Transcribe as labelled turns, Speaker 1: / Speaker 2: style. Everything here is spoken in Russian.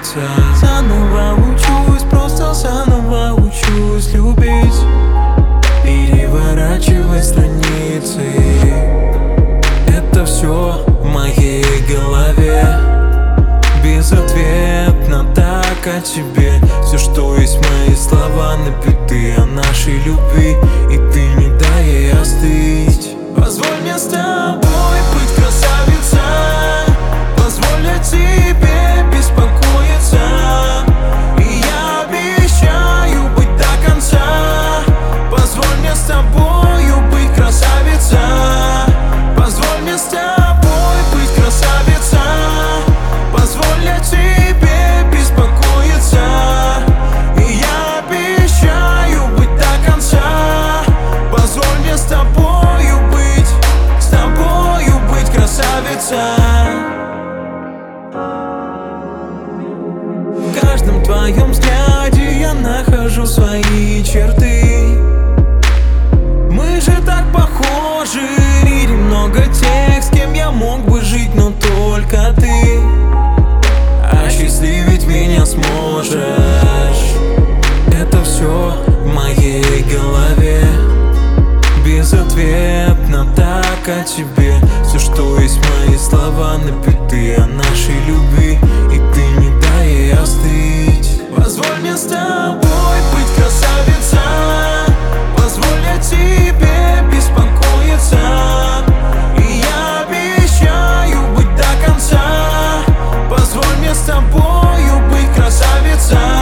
Speaker 1: беспокоиться. Заново учусь, просто заново учусь любить, переворачивать страницы. Это все в моей голове, безответно так о тебе. Все, что есть мои слова, напиты о нашей любви, и ты не дай ей остыть. Позволь мне с тобой быть, красавица, позволь тебе беспокоиться, и я обещаю быть до конца. Позволь мне с тобою быть, красавица, позволь мне с тобой быть, красавица, позволь тебе беспокоиться, и я обещаю быть до конца. Позволь мне с тобою быть, красавица. В каждом твоем взгляде я нахожу свои черты. Мы же так похожи, в мире много тех, с кем я мог бы жить, но только ты осчастливить меня сможешь. Это все в моей голове, безответно так о тебе. Все, что есть мои слова, напиты о нашей любви, и ты не дай ей остыть. Позволь мне с тобой быть, красавица, позволь тебе беспокоиться, и я обещаю быть до конца. Позволь мне с тобою быть, красавица.